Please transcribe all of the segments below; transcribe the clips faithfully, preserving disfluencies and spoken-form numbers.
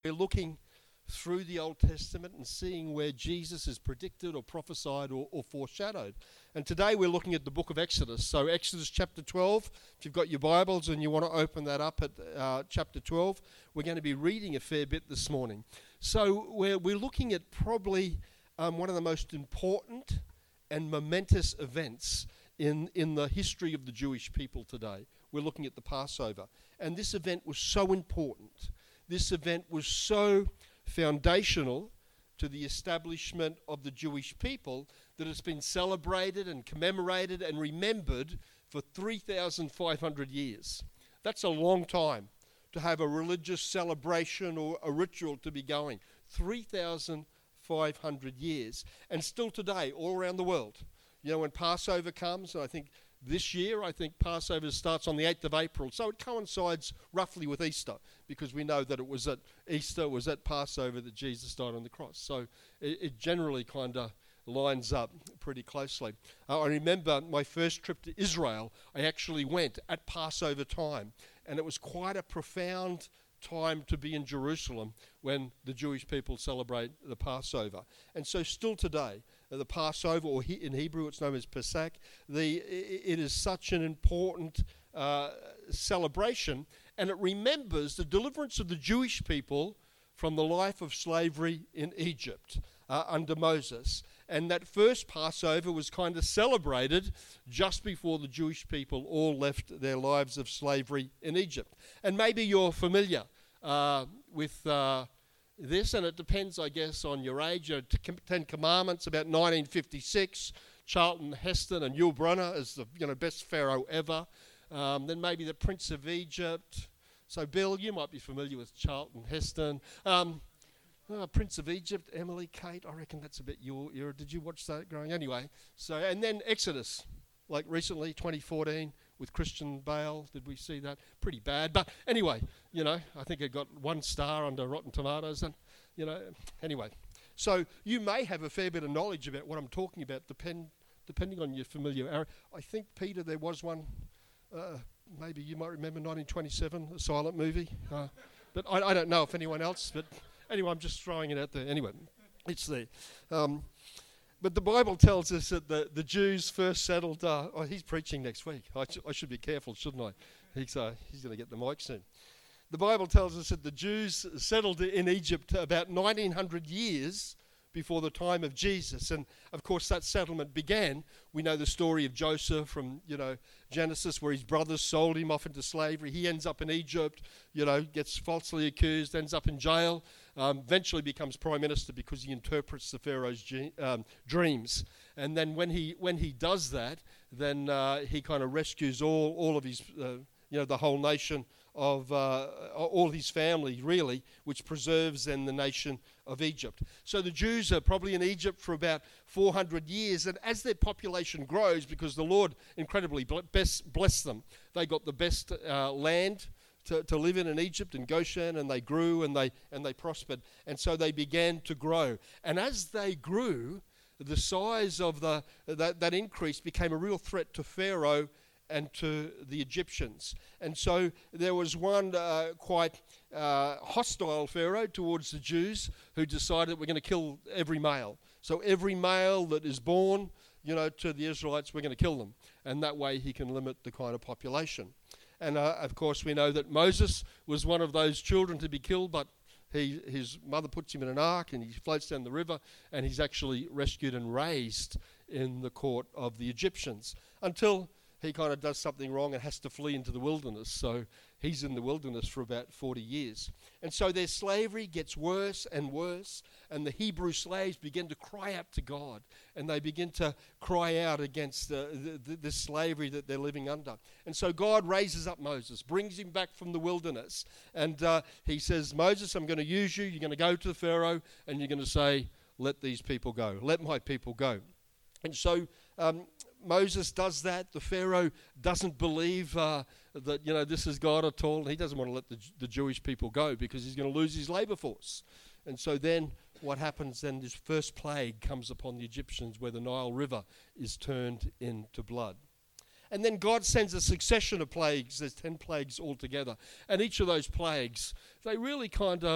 We're looking through the Old Testament and seeing where Jesus is predicted or prophesied or, or foreshadowed. And today we're looking at the book of Exodus. So Exodus chapter twelve, if you've got your Bibles and you want to open that up at uh, chapter twelve, we're going to be reading a fair bit this morning. So we're, we're looking at probably um, one of the most important and momentous events in, in the history of the Jewish people today. We're looking at the Passover. And this event was so important. This event was so foundational to the establishment of the Jewish people that it's been celebrated and commemorated and remembered for three thousand five hundred years. That's a long time to have a religious celebration or a ritual to be going. three thousand five hundred years. And still today, all around the world. You know, when Passover comes, and I think this year, I think Passover starts on the eighth of April. So it coincides roughly with Easter, because we know that it was at Easter, it was at Passover that Jesus died on the cross. So it, it generally kind of lines up pretty closely. Uh, I remember my first trip to Israel, I actually went at Passover time. And it was quite a profound time to be in Jerusalem when the Jewish people celebrate the Passover. And so still today, the Passover, or he, in Hebrew it's known as Pesach, the, it is such an important uh, celebration, and it remembers the deliverance of the Jewish people from the life of slavery in Egypt uh, under Moses. And that first Passover was kind of celebrated just before the Jewish people all left their lives of slavery in Egypt. And maybe you're familiar uh, with uh, this, and it depends, I guess, on your age. You know, Ten Commandments, about nineteen fifty-six, Charlton Heston and Yul Brynner as the you know best pharaoh ever. Um, then maybe the Prince of Egypt. So, Bill, you might be familiar with Charlton Heston. Um, Oh, Prince of Egypt, Emily, Kate, I reckon that's a bit your era. Did you watch that growing? Anyway, so, and then Exodus, like recently, twenty fourteen, with Christian Bale. Did we see that? Pretty bad. But anyway, you know, I think it got one star under Rotten Tomatoes. And, you know, anyway. So you may have a fair bit of knowledge about what I'm talking about, depend, depending on your familiarity. I think, Peter, there was one, uh, maybe you might remember nineteen twenty-seven, a silent movie. Uh, but I, I don't know if anyone else, but... Anyway, I'm just throwing it out there. Anyway, it's there. Um, but the Bible tells us that the, the Jews first settled... Uh, oh, he's preaching next week. I, sh- I should be careful, shouldn't I? He's, uh, he's going to get the mic soon. The Bible tells us that the Jews settled in Egypt about nineteen hundred years before the time of Jesus. And, of course, that settlement began. We know the story of Joseph from, you know, Genesis, where his brothers sold him off into slavery. He ends up in Egypt, you know, gets falsely accused, ends up in jail, um, eventually becomes prime minister because he interprets the Pharaoh's ge- um, dreams. And then when he when he does that, then uh, he kind of rescues all, all of his, uh, you know, the whole nation of uh, all his family, really, which preserves then the nation of Egypt. So the Jews are probably in Egypt for about four hundred years, and as their population grows, because the Lord incredibly blessed bless them, they got the best uh, land to, to live in in Egypt, in Goshen, and they grew and they and they prospered, and so they began to grow. And as they grew, the size of the that, that increase became a real threat to Pharaoh and to the Egyptians. And so there was one uh, quite uh, hostile Pharaoh towards the Jews who decided we're going to kill every male. So every male that is born, you know, to the Israelites, we're going to kill them. And that way he can limit the kind of population. And uh, of course we know that Moses was one of those children to be killed, but he, his mother puts him in an ark and he floats down the river, and he's actually rescued and raised in the court of the Egyptians until he kind of does something wrong and has to flee into the wilderness. So he's in the wilderness for about forty years. And so their slavery gets worse and worse, and the Hebrew slaves begin to cry out to God, and they begin to cry out against the, the, the, the slavery that they're living under. And so God raises up Moses, brings him back from the wilderness, and uh, he says, Moses, I'm going to use you. You're going to go to the Pharaoh, and you're going to say, let these people go. Let my people go. And so um, Moses does that. The Pharaoh doesn't believe uh, that, you know, this is God at all. He doesn't want to let the, the Jewish people go because he's going to lose his labor force. And so then what happens then, this first plague comes upon the Egyptians where the Nile River is turned into blood. And then God sends a succession of plagues. There's ten plagues altogether. And each of those plagues, they really kind of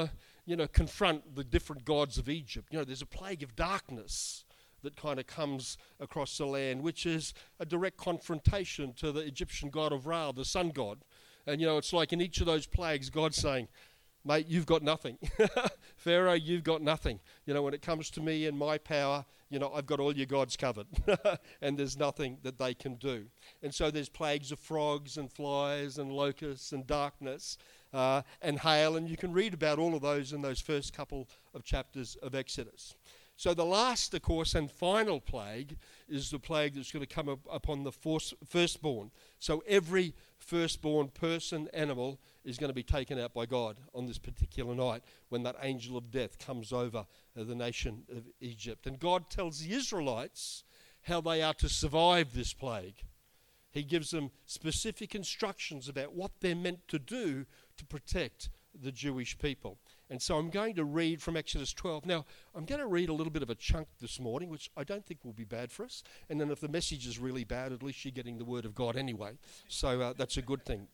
you know, confront the different gods of Egypt. You know, there's a plague of darkness that kind of comes across the land, which is a direct confrontation to the Egyptian god of Ra, the sun god. And, you know, it's like in each of those plagues, God's saying, mate, you've got nothing. Pharaoh, you've got nothing. You know, when it comes to me and my power, you know, I've got all your gods covered. And there's nothing that they can do. And so there's plagues of frogs and flies and locusts and darkness uh, and hail. And you can read about all of those in those first couple of chapters of Exodus. So the last, of course, and final plague is the plague that's going to come up upon the firstborn. So every firstborn person, animal, is going to be taken out by God on this particular night when that angel of death comes over uh, the nation of Egypt. And God tells the Israelites how they are to survive this plague. He gives them specific instructions about what they're meant to do to protect the Jewish people. And so I'm going to read from Exodus twelve. Now, I'm going to read a little bit of a chunk this morning, which I don't think will be bad for us. And then if the message is really bad, at least you're getting the word of God anyway. So uh, that's a good thing.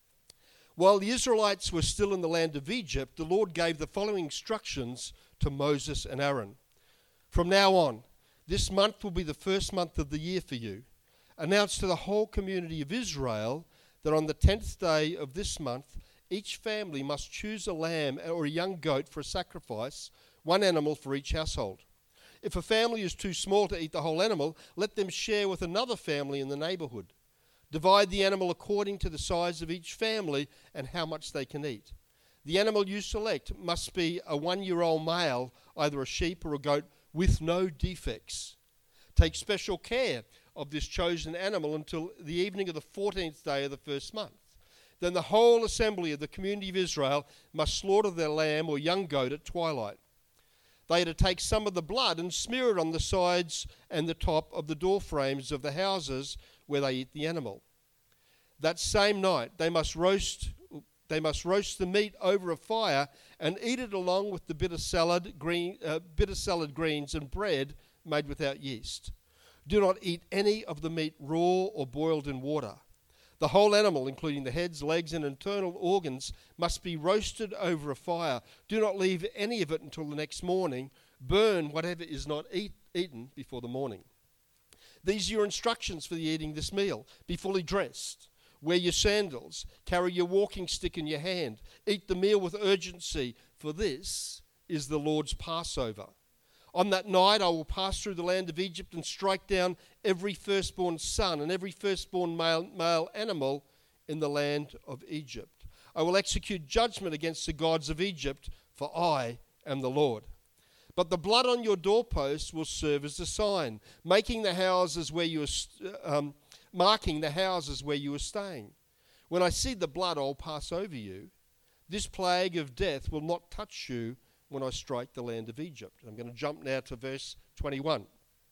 While the Israelites were still in the land of Egypt, the Lord gave the following instructions to Moses and Aaron. From now on, this month will be the first month of the year for you. Announce to the whole community of Israel that on the tenth day of this month, each family must choose a lamb or a young goat for a sacrifice, one animal for each household. If a family is too small to eat the whole animal, let them share with another family in the neighborhood. Divide the animal according to the size of each family and how much they can eat. The animal you select must be a one-year-old male, either a sheep or a goat, with no defects. Take special care of this chosen animal until the evening of the fourteenth day of the first month. Then the whole assembly of the community of Israel must slaughter their lamb or young goat at twilight. They are to take some of the blood and smear it on the sides and the top of the door frames of the houses where they eat the animal. That same night they must roast they must roast the meat over a fire and eat it along with the bitter salad, green, uh, bitter salad greens and bread made without yeast. Do not eat any of the meat raw or boiled in water. The whole animal, including the heads, legs, and internal organs, must be roasted over a fire. Do not leave any of it until the next morning. Burn whatever is not eat, eaten before the morning. These are your instructions for the eating this meal. Be fully dressed. Wear your sandals. Carry your walking stick in your hand. Eat the meal with urgency, for this is the Lord's Passover. On that night I will pass through the land of Egypt and strike down every firstborn son and every firstborn male, male animal in the land of Egypt. I will execute judgment against the gods of Egypt, for I am the Lord. But the blood on your doorposts will serve as a sign, making the houses where you are, um, marking the houses where you are staying. When I see the blood, I'll pass over you. This plague of death will not touch you when I strike the land of Egypt. I'm going to jump now to verse twenty-one.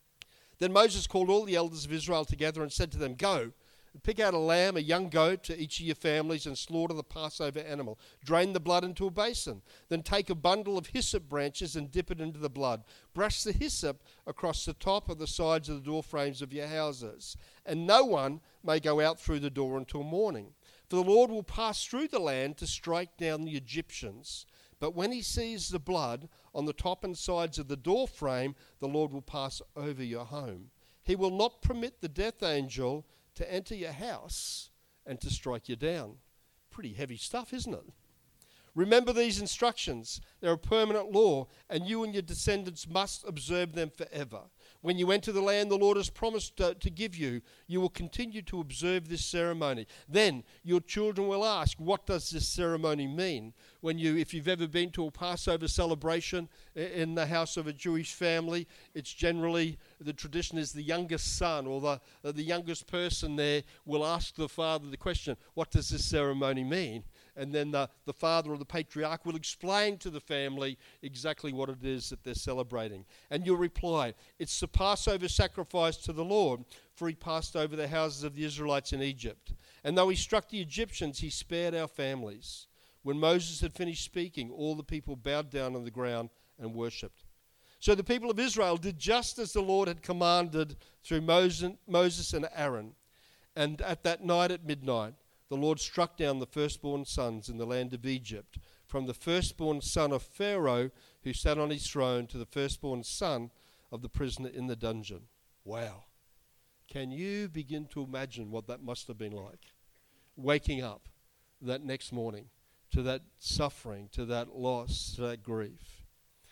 Then Moses called all the elders of Israel together and said to them, Go, pick out a lamb, a young goat to each of your families and slaughter the Passover animal. Drain the blood into a basin. Then take a bundle of hyssop branches and dip it into the blood. Brush the hyssop across the top of the sides of the door frames of your houses. And no one may go out through the door until morning. For the Lord will pass through the land to strike down the Egyptians. But when he sees the blood on the top and sides of the door frame, the Lord will pass over your home. He will not permit the death angel to enter your house and to strike you down. Pretty heavy stuff, isn't it? Remember these instructions. They're a permanent law, and you and your descendants must observe them forever. When you enter the land the Lord has promised to, to give you, you will continue to observe this ceremony. Then your children will ask, what does this ceremony mean? When you, if you've ever been to a Passover celebration in the house of a Jewish family, it's generally, the tradition is the youngest son or the, the youngest person there will ask the father the question, what does this ceremony mean? And then the, the father or the patriarch will explain to the family exactly what it is that they're celebrating. And you'll reply, it's the Passover sacrifice to the Lord, for he passed over the houses of the Israelites in Egypt. And though he struck the Egyptians, he spared our families. When Moses had finished speaking, all the people bowed down on the ground and worshipped. So the people of Israel did just as the Lord had commanded through Moses and Aaron. And at that night at midnight, the Lord struck down the firstborn sons in the land of Egypt, from the firstborn son of Pharaoh who sat on his throne to the firstborn son of the prisoner in the dungeon. Wow. Can you begin to imagine what that must have been like? Waking up that next morning to that suffering, to that loss, to that grief.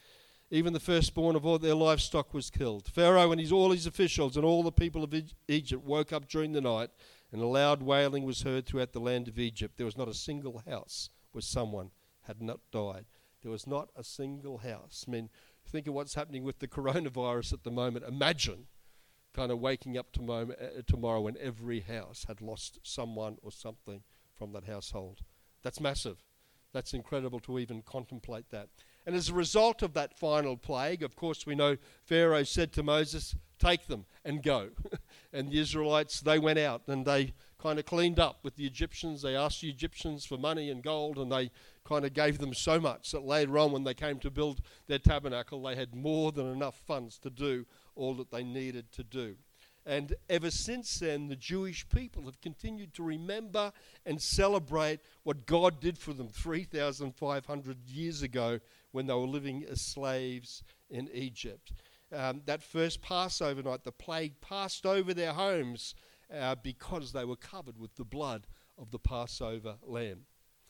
Even the firstborn of all their livestock was killed. Pharaoh and his, all his officials and all the people of Egypt woke up during the night, and a loud wailing was heard throughout the land of Egypt. There was not a single house where someone had not died. There was not a single house. I mean, think of what's happening with the coronavirus at the moment. Imagine kind of waking up to moment, uh, tomorrow when every house had lost someone or something from that household. That's massive. That's incredible to even contemplate that. And as a result of that final plague, of course, we know Pharaoh said to Moses, take them and go. And the Israelites, they went out and they kind of cleaned up with the Egyptians. They asked the Egyptians for money and gold, and they kind of gave them so much that later on when they came to build their tabernacle, they had more than enough funds to do all that they needed to do. And ever since then, the Jewish people have continued to remember and celebrate what God did for them three thousand five hundred years ago when they were living as slaves in Egypt. Um, that first Passover night, the plague passed over their homes uh, because they were covered with the blood of the Passover lamb.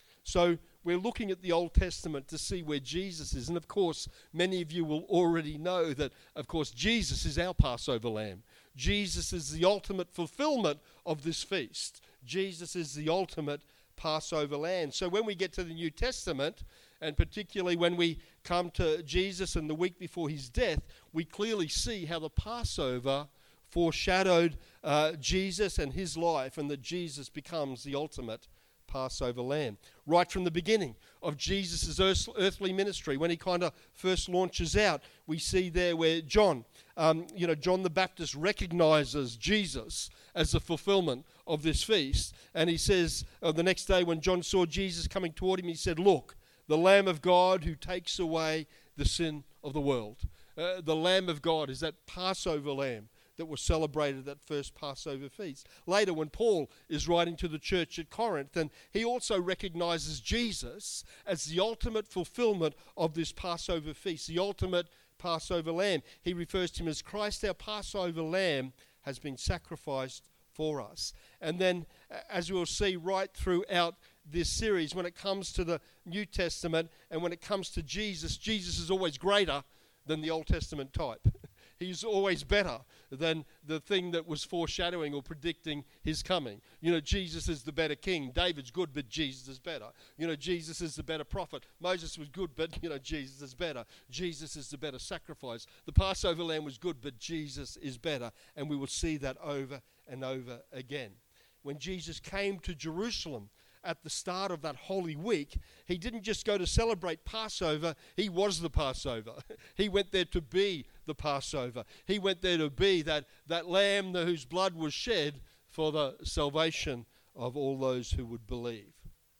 So we're looking at the Old Testament to see where Jesus is. And of course, many of you will already know that, of course, Jesus is our Passover lamb. Jesus is the ultimate fulfillment of this feast. Jesus is the ultimate Passover lamb. So when we get to the New Testament, and particularly when we come to Jesus and the week before his death, we clearly see how the Passover foreshadowed uh, Jesus and his life, and that Jesus becomes the ultimate Passover lamb. Right from the beginning of Jesus' earthly ministry, when he kind of first launches out, we see there where John, um, you know, John the Baptist recognizes Jesus as the fulfillment of this feast. And he says, uh, the next day when John saw Jesus coming toward him, he said, look, the Lamb of God who takes away the sin of the world. Uh, the Lamb of God is that Passover lamb that was celebrated at that first Passover feast. Later, when Paul is writing to the church at Corinth, and he also recognizes Jesus as the ultimate fulfillment of this Passover feast, the ultimate Passover lamb. He refers to him as Christ, our Passover lamb, has been sacrificed for us. And then, as we'll see right throughout this series, when it comes to the New Testament and when it comes to Jesus, Jesus is always greater than the Old Testament type. He's always better than the thing that was foreshadowing or predicting his coming. You know, Jesus is the better king. David's good, but Jesus is better. You know, Jesus is the better prophet. Moses was good, but, you know, Jesus is better. Jesus is the better sacrifice. The Passover lamb was good, but Jesus is better. And we will see that over and over again. When Jesus came to Jerusalem at the start of that Holy Week, he didn't just go to celebrate Passover, he was the Passover. He went there to be the Passover. He went there to be that, that lamb whose blood was shed for the salvation of all those who would believe.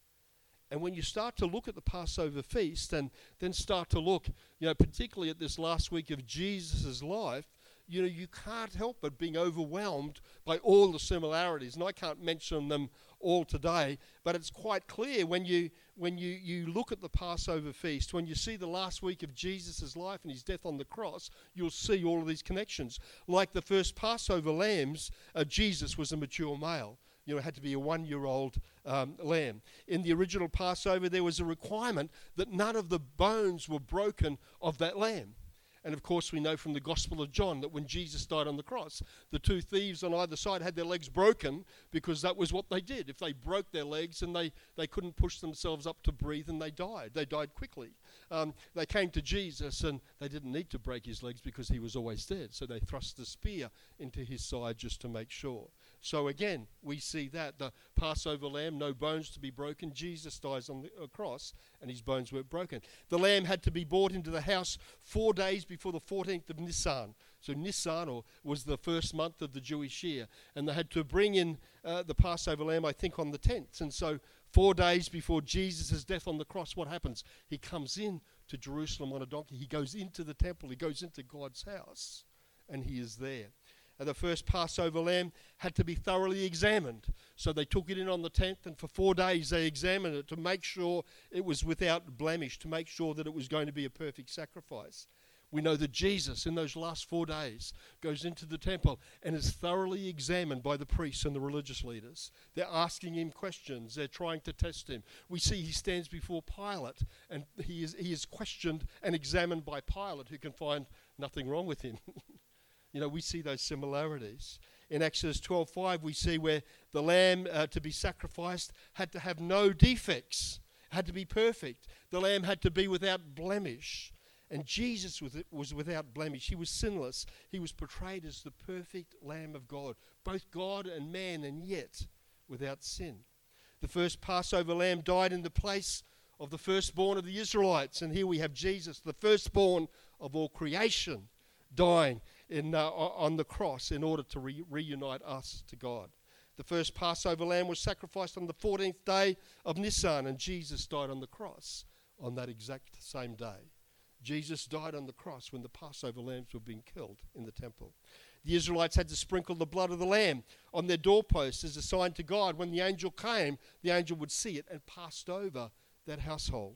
And when you start to look at the Passover feast and then start to look, you know, particularly at this last week of Jesus' life, you know, you can't help but being overwhelmed by all the similarities. And I can't mention them all today, but it's quite clear when you when you, you look at the Passover feast, when you see the last week of Jesus' life and his death on the cross, you'll see all of these connections. Like the first Passover lambs, uh, Jesus was a mature male. You know, it had to be a one-year-old um, lamb. In the original Passover, there was a requirement that none of the bones were broken of that lamb. And of course, we know from the Gospel of John that when Jesus died on the cross, the two thieves on either side had their legs broken because that was what they did. If they broke their legs and they, they couldn't push themselves up to breathe, and they died. They died quickly. Um, they came to Jesus and they didn't need to break his legs because he was always dead. So they thrust the spear into his side just to make sure. So again, we see that. The Passover lamb, no bones to be broken. Jesus dies on the cross and his bones weren't broken. The lamb had to be brought into the house four days before the fourteenth of Nisan. So Nisan or, was the first month of the Jewish year. And they had to bring in uh, the Passover lamb, I think, on the tenth. And so four days before Jesus' death on the cross, what happens? He comes in to Jerusalem on a donkey. He goes into the temple. He goes into God's house. And he is there. uh, the first Passover lamb had to be thoroughly examined. So they took it in on the tenth, and for four days they examined it to make sure it was without blemish, to make sure that it was going to be a perfect sacrifice. We know that Jesus, in those last four days, goes into the temple and is thoroughly examined by the priests and the religious leaders. They're asking him questions. They're trying to test him. We see he stands before Pilate, and he is, he is questioned and examined by Pilate, who can find nothing wrong with him. You know, we see those similarities. In Exodus twelve five, we see where the lamb uh, to be sacrificed had to have no defects, had to be perfect. The lamb had to be without blemish. And Jesus was, was without blemish. He was sinless. He was portrayed as the perfect Lamb of God, both God and man, and yet without sin. The first Passover lamb died in the place of the firstborn of the Israelites. And here we have Jesus, the firstborn of all creation, dying in, uh, on the cross in order to re- reunite us to God. The first Passover lamb was sacrificed on the fourteenth day of Nisan, and Jesus died on the cross on that exact same day. Jesus died on the cross when the Passover lambs were being killed in the temple. The Israelites had to sprinkle the blood of the lamb on their doorposts as a sign to God. When the angel came, the angel would see it and passed over that household.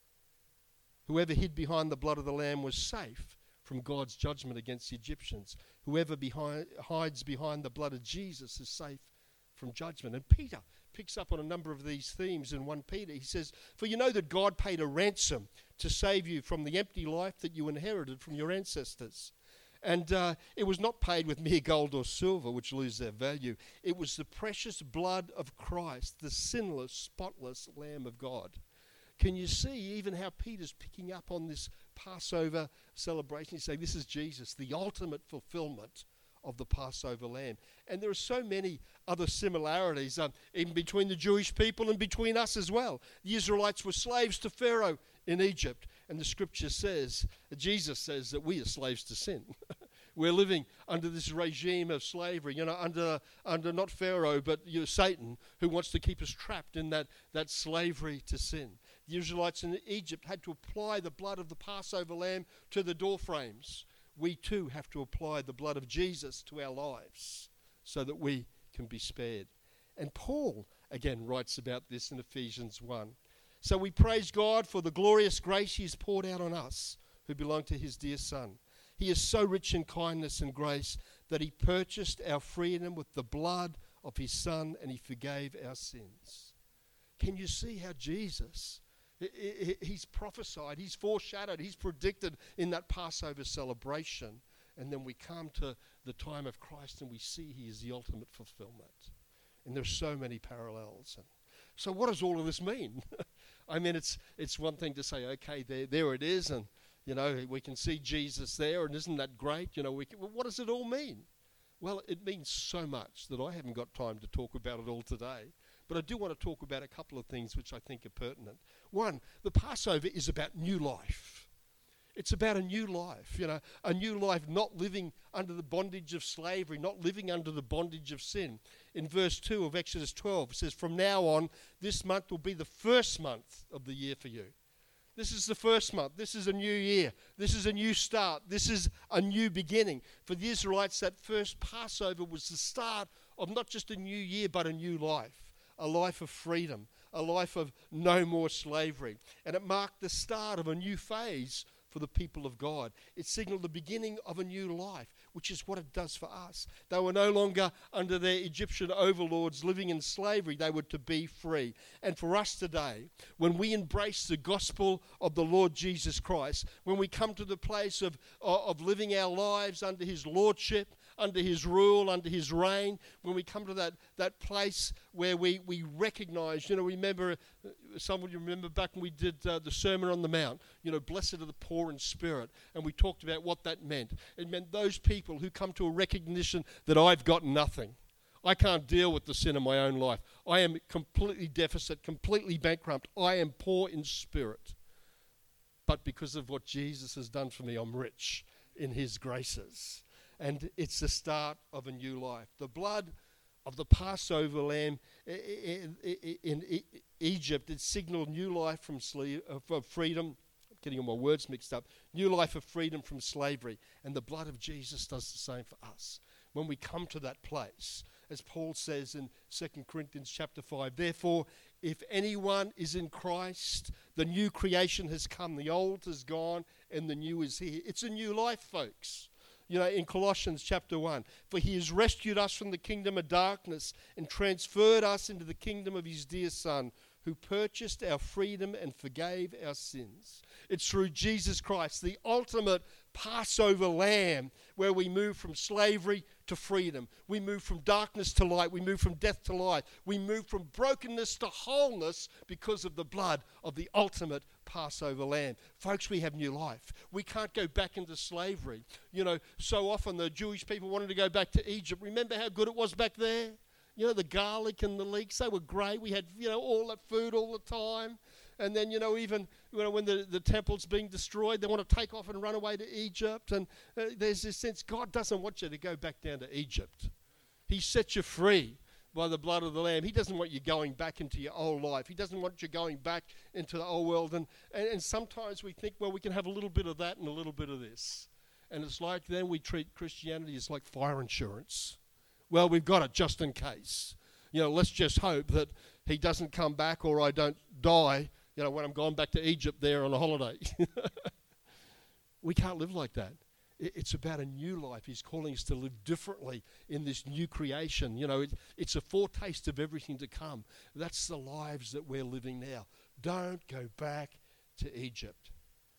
Whoever hid behind the blood of the lamb was safe from God's judgment against the Egyptians. Whoever behind, hides behind the blood of Jesus is safe from judgment. And Peter picks up on a number of these themes in First Peter. He says, "For you know that God paid a ransom to save you from the empty life that you inherited from your ancestors. And uh, it was not paid with mere gold or silver, which lose their value. It was the precious blood of Christ, the sinless, spotless Lamb of God." Can you see even how Peter's picking up on this Passover celebration? He's saying this is Jesus, the ultimate fulfillment of the Passover lamb. And there are so many other similarities um, in between the Jewish people and between us as well. The Israelites were slaves to Pharaoh in Egypt, and the scripture says, Jesus says, that we are slaves to sin. We're living under this regime of slavery, you know, under under not Pharaoh, but you know, Satan, who wants to keep us trapped in that, that slavery to sin. The Israelites in Egypt had to apply the blood of the Passover lamb to the door frames. We too have to apply the blood of Jesus to our lives so that we can be spared. And Paul, again, writes about this in Ephesians one. So we praise God for the glorious grace he has poured out on us who belong to his dear Son. He is so rich in kindness and grace that he purchased our freedom with the blood of his Son, and he forgave our sins. Can you see how Jesus, he's prophesied, he's foreshadowed, he's predicted in that Passover celebration, and then we come to the time of Christ and we see he is the ultimate fulfillment. And there's so many parallels. And so what does all of this mean? I mean, it's it's one thing to say, okay, there there it is, and you know, we can see Jesus there, and isn't that great? You know, we can, well, what does it all mean? Well, it means so much that I haven't got time to talk about it all today. But I do want to talk about a couple of things which I think are pertinent. One, the Passover is about new life. It's about a new life, you know, a new life, not living under the bondage of slavery, not living under the bondage of sin. In verse two of Exodus twelve, it says, "From now on, this month will be the first month of the year for you." This is the first month. This is a new year. This is a new start. This is a new beginning. For the Israelites, that first Passover was the start of not just a new year, but a new life. A life of freedom. A life of no more slavery. And it marked the start of a new phase for the people of God. It signaled the beginning of a new life, which is what it does for us. They were no longer under their Egyptian overlords living in slavery. They were to be free. And for us today, when we embrace the gospel of the Lord Jesus Christ, when we come to the place of, of living our lives under his lordship, under his rule, under his reign, when we come to that, that place where we, we recognize, you know, remember, some of you remember back when we did uh, the Sermon on the Mount, you know, blessed are the poor in spirit, and we talked about what that meant. It meant those people who come to a recognition that I've got nothing. I can't deal with the sin in my own life. I am completely deficit, completely bankrupt. I am poor in spirit. But because of what Jesus has done for me, I'm rich in his graces. And it's the start of a new life. The blood of the Passover lamb in Egypt, it signaled new life from freedom. I'm getting all my words mixed up. New life of freedom from slavery. And the blood of Jesus does the same for us. when we come to that place. As Paul says in Second Corinthians chapter five, therefore, if anyone is in Christ, the new creation has come. The old is gone and the new is here. It's a new life, folks. You know, in Colossians chapter one, for he has rescued us from the kingdom of darkness and transferred us into the kingdom of his dear Son, who purchased our freedom and forgave our sins. It's through Jesus Christ, the ultimate Passover lamb, where we move from slavery to freedom. We move from darkness to light. We move from death to life. We move from brokenness to wholeness because of the blood of the ultimate Passover lamb. Folks, we have new life. We can't go back into slavery. You know, so often the Jewish people wanted to go back to Egypt. Remember how good it was back there? You know, the garlic and the leeks, they were great. We had, you know, all that food all the time. And then, you know, even you know, when the, the temple's being destroyed, they want to take off and run away to Egypt. And uh, there's this sense God doesn't want you to go back down to Egypt. He set you free by the blood of the Lamb. He doesn't want you going back into your old life. He doesn't want you going back into the old world. And, and, and sometimes we think, well, we can have a little bit of that and a little bit of this. And it's like then we treat Christianity as like fire insurance. Well, we've got it just in case. You know, let's just hope that he doesn't come back or I don't die, you know, when I'm gone back to Egypt there on a holiday. We can't live like that. It's about a new life. He's calling us to live differently in this new creation. You know, it, it's a foretaste of everything to come. That's the lives that we're living now. Don't go back to Egypt.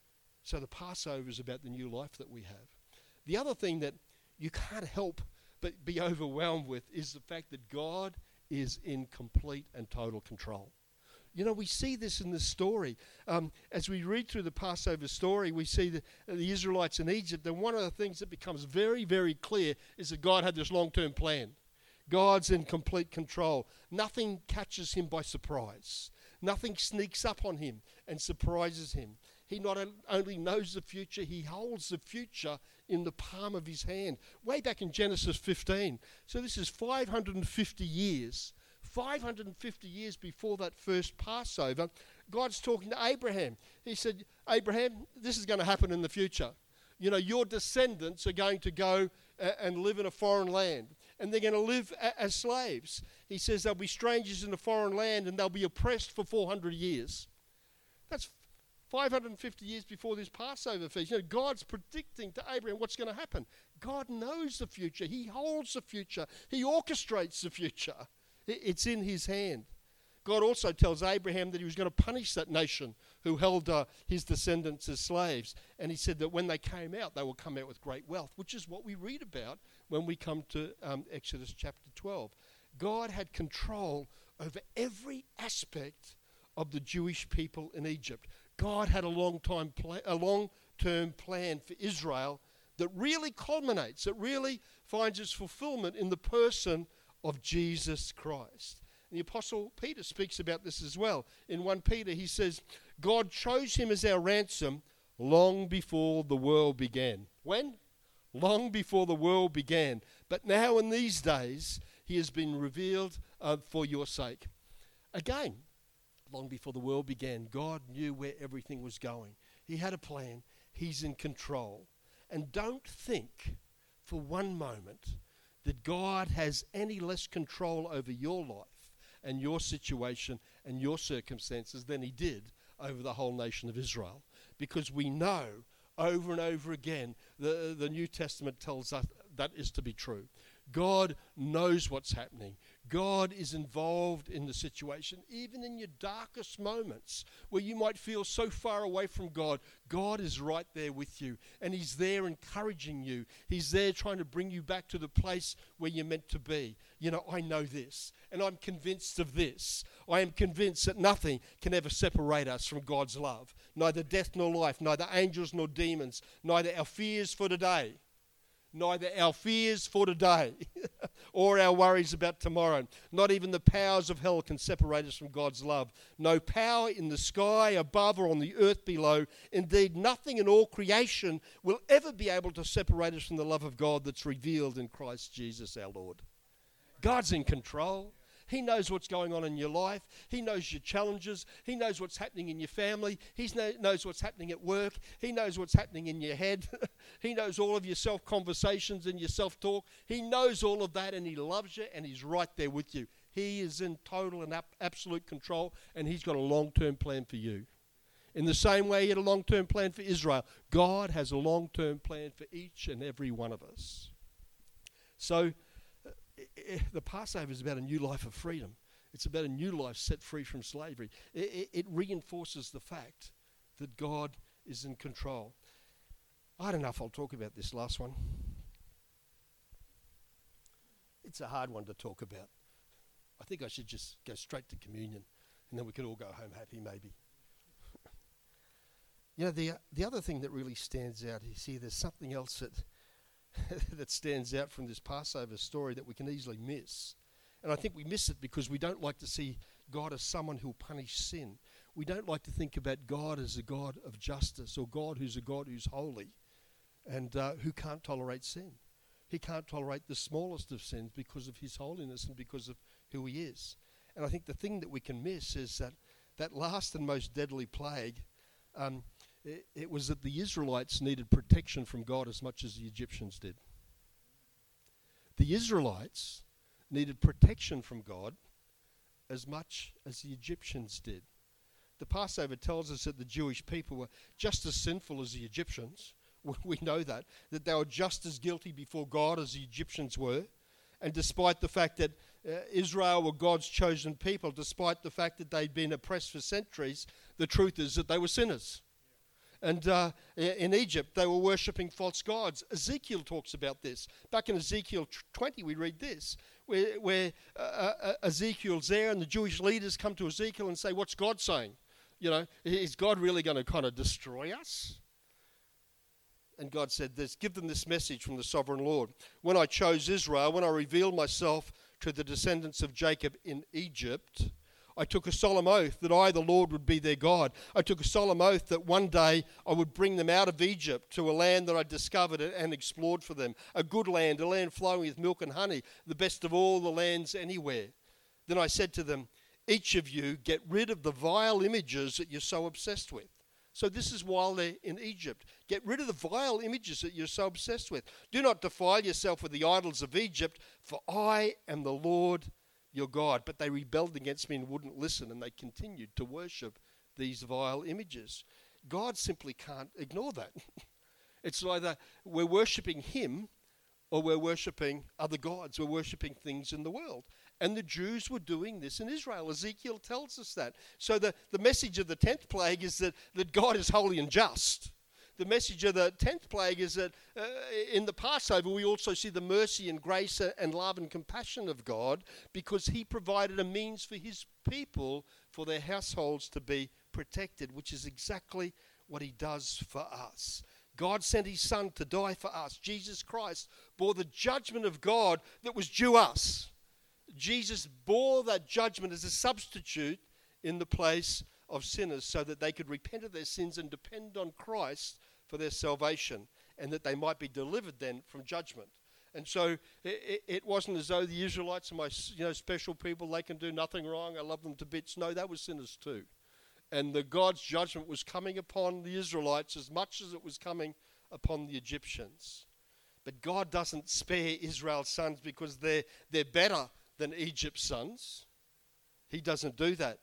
So the Passover is about the new life that we have. The other thing that you can't help but be overwhelmed with is the fact that God is in complete and total control. You know, we see this in the story. Um, as we read through the Passover story, we see the, the Israelites in Egypt, and one of the things that becomes very, very clear is that God had this long-term plan. God's in complete control. Nothing catches him by surprise. Nothing sneaks up on him and surprises him. He not only knows the future, he holds the future in the palm of his hand. Way back in Genesis fifteen. So this is five hundred fifty years. five hundred fifty years before that first Passover, God's talking to Abraham. He said, Abraham, this is going to happen in the future. You know, your descendants are going to go uh, and live in a foreign land. And they're going to live a- as slaves. He says they'll be strangers in a foreign land and they'll be oppressed for four hundred years. That's five hundred fifty years before this Passover feast. You know, God's predicting to Abraham what's going to happen. God knows the future. He holds the future. He orchestrates the future. It's in his hand. God also tells Abraham that he was going to punish that nation who held uh, his descendants as slaves. And he said that when they came out, they will come out with great wealth, which is what we read about when we come to um, Exodus chapter twelve. God had control over every aspect of the Jewish people in Egypt. God had a long time pla- a long-term plan for Israel that really culminates, that really finds its fulfillment in the person of Jesus Christ. And the Apostle Peter speaks about this as well. In First Peter, he says, God chose him as our ransom long before the world began. When? Long before the world began. But now in these days, he has been revealed uh, for your sake. Again, long before the world began, God knew where everything was going. He had a plan. He's in control. And don't think for one moment that God has any less control over your life and your situation and your circumstances than he did over the whole nation of Israel. Because we know over and over again, the, the New Testament tells us that is to be true. God knows what's happening. God is involved in the situation. Even in your darkest moments where you might feel so far away from God, God is right there with you. And he's there encouraging you. He's there trying to bring you back to the place where you're meant to be. You know, I know this, and I'm convinced of this. I am convinced that nothing can ever separate us from God's love. Neither death nor life, neither angels nor demons, neither our fears for today, neither our fears for today or our worries about tomorrow. Not even the powers of hell can separate us from God's love. No power in the sky above or on the earth below. Indeed, nothing in all creation will ever be able to separate us from the love of God that's revealed in Christ Jesus our Lord. God's in control. He knows what's going on in your life. He knows your challenges. He knows what's happening in your family. He knows what's happening at work. He knows what's happening in your head. He knows all of your self-conversations and your self-talk. He knows all of that, and he loves you, and he's right there with you. He is in total and absolute control, and he's got a long-term plan for you. In the same way he had a long-term plan for Israel, God has a long-term plan for each and every one of us. So uh, the Passover is about a new life of freedom. It's about a new life set free from slavery. It, it, it reinforces the fact that God is in control. I don't know if I'll talk about this last one. It's a hard one to talk about. I think I should just go straight to communion, and then we could all go home happy maybe. You know, the the other thing that really stands out is here, there's something else that that stands out from this Passover story that we can easily miss. And I think we miss it because we don't like to see God as someone who'll punish sin. We don't like to think about God as a God of justice, or God who's a God who's holy and uh, who can't tolerate sin. He can't tolerate the smallest of sins because of his holiness and because of who he is. And I think the thing that we can miss is that that last and most deadly plague, um, it, it was that the Israelites needed protection from God as much as the Egyptians did. The Israelites needed protection from God as much as the Egyptians did. The Passover tells us that the Jewish people were just as sinful as the Egyptians. We know that, that they were just as guilty before God as the Egyptians were. And despite the fact that uh, Israel were God's chosen people, despite the fact that they'd been oppressed for centuries, the truth is that they were sinners. And uh, in Egypt, they were worshipping false gods. Ezekiel talks about this. Back in Ezekiel twenty, we read this, where, where uh, uh, Ezekiel's there and the Jewish leaders come to Ezekiel and say, what's God saying? You know, is God really going to kind of destroy us? And God said this, give them this message from the sovereign Lord. When I chose Israel, when I revealed myself to the descendants of Jacob in Egypt, I took a solemn oath that I, the Lord, would be their God. I took a solemn oath that one day I would bring them out of Egypt to a land that I discovered and explored for them, a good land, a land flowing with milk and honey, the best of all the lands anywhere. Then I said to them, each of you get rid of the vile images that you're so obsessed with. So this is while they're in Egypt. Get rid of the vile images that you're so obsessed with. Do not defile yourself with the idols of Egypt, for I am the Lord your God. But they rebelled against me and wouldn't listen, and they continued to worship these vile images. God simply can't ignore that. It's either we're worshipping him or we're worshipping other gods. We're worshipping things in the world. And the Jews were doing this in Israel. Ezekiel tells us that. So the, the message of the tenth plague is that, that God is holy and just. The message of the tenth plague is that uh, in the Passover we also see the mercy and grace and love and compassion of God, because he provided a means for his people, for their households to be protected, which is exactly what he does for us. God sent his son to die for us. Jesus Christ bore the judgment of God that was due us. Jesus bore that judgment as a substitute in the place of sinners, so that they could repent of their sins and depend on Christ for their salvation, and that they might be delivered then from judgment. And so it, it wasn't as though the Israelites are my you know, special people, they can do nothing wrong, I love them to bits. No, they were sinners too. And the God's judgment was coming upon the Israelites as much as it was coming upon the Egyptians. But God doesn't spare Israel's sons because they're, they're better than Egypt's sons. He doesn't do that.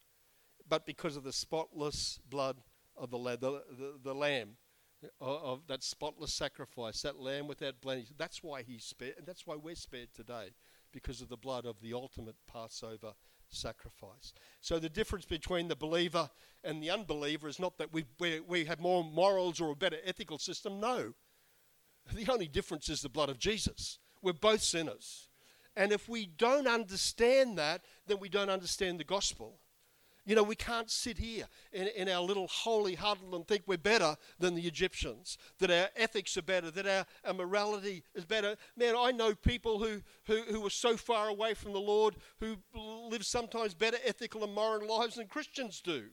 But because of the spotless blood of the, la- the, the, the lamb, of, of that spotless sacrifice, that lamb without blemish, that's why he's spared, and that's why we're spared today, because of the blood of the ultimate Passover sacrifice. So the difference between the believer and the unbeliever is not that we, we, we have more morals or a better ethical system. No. The only difference is the blood of Jesus. We're both sinners. And if we don't understand that, then we don't understand the gospel. You know, we can't sit here in, in our little holy huddle and think we're better than the Egyptians, that our ethics are better, that our, our morality is better. Man, I know people who, who, who are so far away from the Lord, who live sometimes better ethical and moral lives than Christians do.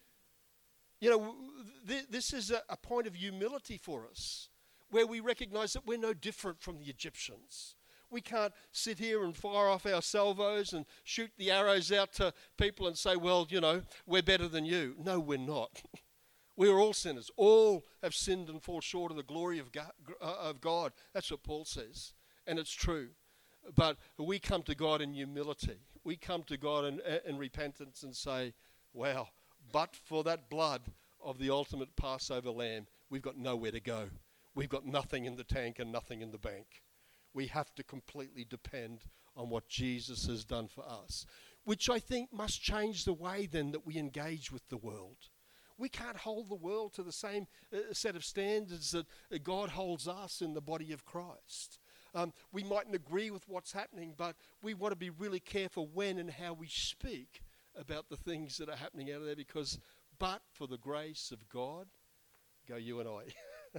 You know, th- this is a, a point of humility for us, where we recognize that we're no different from the Egyptians. We can't sit here and fire off our salvos and shoot the arrows out to people and say, well, you know, we're better than you. No, we're not. We're all sinners. All have sinned and fall short of the glory of God, of God. That's what Paul says. And it's true. But we come to God in humility. We come to God in, in repentance and say, wow, but for that blood of the ultimate Passover lamb, we've got nowhere to go. We've got nothing in the tank and nothing in the bank. We have to completely depend on what Jesus has done for us, which I think must change the way then that we engage with the world. We can't hold the world to the same uh, set of standards that uh, God holds us in the body of Christ. Um, we mightn't agree with what's happening, but we want to be really careful when and how we speak about the things that are happening out there, because but for the grace of God, go you and I.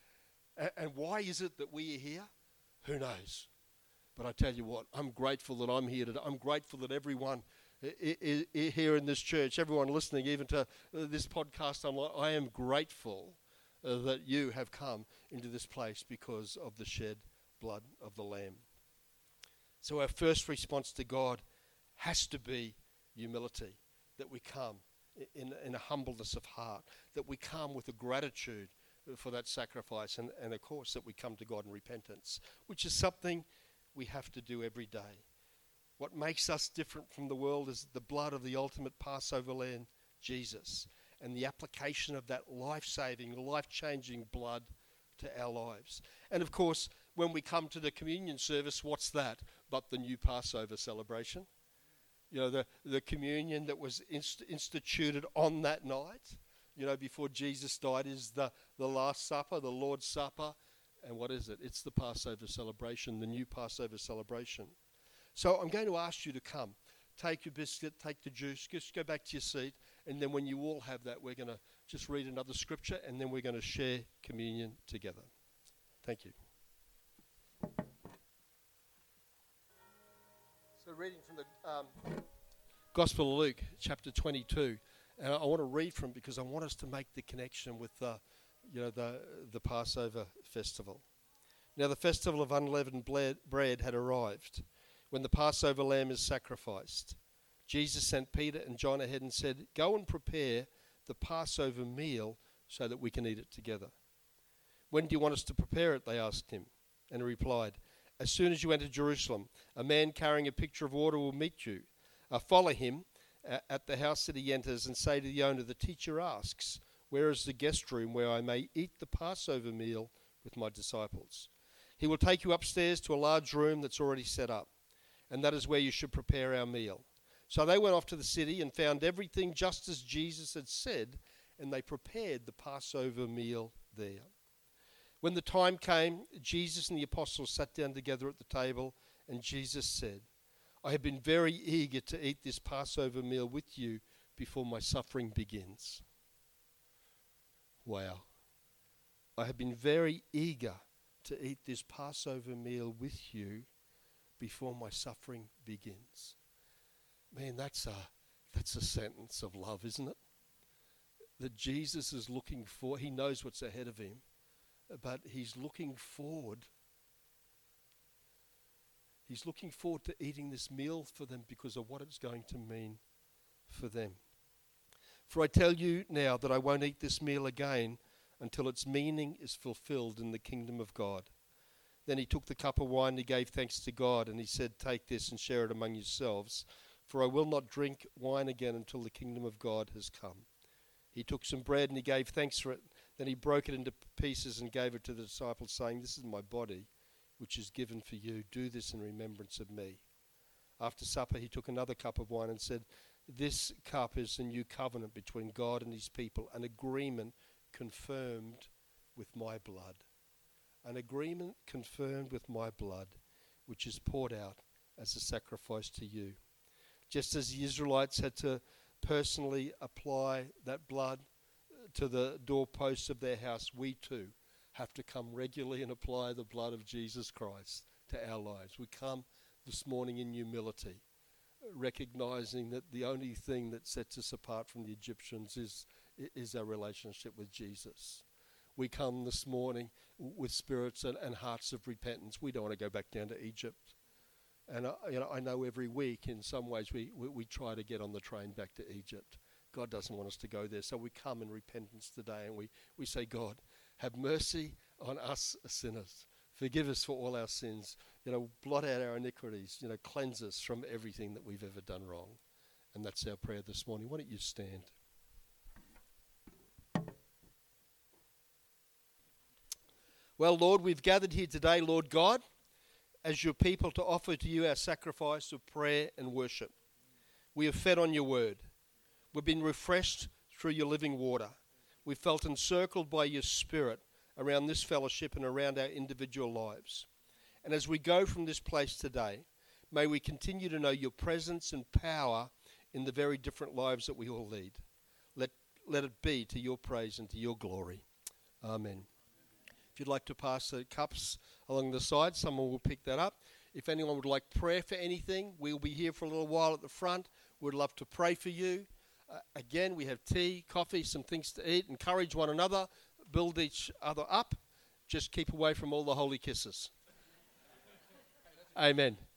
and, and why is it that we are here? Who knows? But I tell you what, I'm grateful that I'm here today. I'm grateful that everyone I, I, I, here in this church, everyone listening even to uh, this podcast, I'm like, I am grateful uh, that you have come into this place because of the shed blood of the Lamb. So our first response to God has to be humility, that we come in, in a humbleness of heart, that we come with a gratitude for that sacrifice, and, and of course that we come to God in repentance, which is something we have to do every day. What makes us different from the world is the blood of the ultimate Passover lamb, Jesus, and the application of that life-saving, life-changing blood to our lives. And of course, when we come to the communion service, what's that but the new Passover celebration? You know, the, the communion that was inst- instituted on that night, you know, before Jesus died, is the, the Last Supper, the Lord's Supper. And what is it? It's the Passover celebration, the new Passover celebration. So I'm going to ask you to come. Take your biscuit, take the juice, just go back to your seat. And then when you all have that, we're going to just read another scripture, and then we're going to share communion together. Thank you. So reading from the um, Gospel of Luke, chapter twenty-two. And I want to read from, because I want us to make the connection with the, you know, the, the Passover festival. Now the festival of unleavened bread had arrived, when the Passover lamb is sacrificed. Jesus sent Peter and John ahead and said, "Go and prepare the Passover meal so that we can eat it together." "When do you want us to prepare it?" they asked him. And he replied, "As soon as you enter Jerusalem, a man carrying a pitcher of water will meet you. Uh, follow him uh, at the house that he enters and say to the owner, 'The teacher asks, where is the guest room where I may eat the Passover meal with my disciples?' He will take you upstairs to a large room that's already set up, and that is where you should prepare our meal." So they went off to the city and found everything just as Jesus had said, and they prepared the Passover meal there. When the time came, Jesus and the apostles sat down together at the table, and Jesus said, "I have been very eager to eat this Passover meal with you before my suffering begins." Wow. I have been very eager to eat this Passover meal with you before my suffering begins. Man, that's a, that's a sentence of love, isn't it? That Jesus is looking for, he knows what's ahead of him, but he's looking forward. He's looking forward to eating this meal for them because of what it's going to mean for them. "For I tell you now that I won't eat this meal again until its meaning is fulfilled in the kingdom of God." Then he took the cup of wine and he gave thanks to God, and he said, "Take this and share it among yourselves, for I will not drink wine again until the kingdom of God has come." He took some bread and he gave thanks for it. Then he broke it into pieces and gave it to the disciples, saying, "This is my body, which is given for you. Do this in remembrance of me." After supper, he took another cup of wine and said, "This cup is the new covenant between God and his people, an agreement confirmed with my blood. An agreement confirmed with my blood, which is poured out as a sacrifice to you." Just as the Israelites had to personally apply that blood to the doorposts of their house, we too have to come regularly and apply the blood of Jesus Christ to our lives. We come this morning in humility, recognizing that the only thing that sets us apart from the Egyptians is, is our relationship with Jesus. we come this morning with spirits and, and hearts of repentance. We don't want to go back down to Egypt. And uh, you know, I know every week in some ways we, we, we try to get on the train back to Egypt. God doesn't want us to go there. So we come in repentance today and we, we say, God, have mercy on us sinners. Forgive us for all our sins. You know, blot out our iniquities. You know, cleanse us from everything that we've ever done wrong. And that's our prayer this morning. Why don't you stand? Well, Lord, we've gathered here today, Lord God, as your people to offer to you our sacrifice of prayer and worship. We have fed on your word. We've been refreshed through your living water. We've felt encircled by your spirit around this fellowship and around our individual lives. And as we go from this place today, may we continue to know your presence and power in the very different lives that we all lead. Let, let it be to your praise and to your glory. Amen. If you'd like to pass the cups along the side, someone will pick that up. If anyone would like prayer for anything, we'll be here for a little while at the front. We'd love to pray for you. Uh, again, we have tea, coffee, some things to eat. Encourage one another. Build each other up. Just keep away from all the holy kisses. Amen.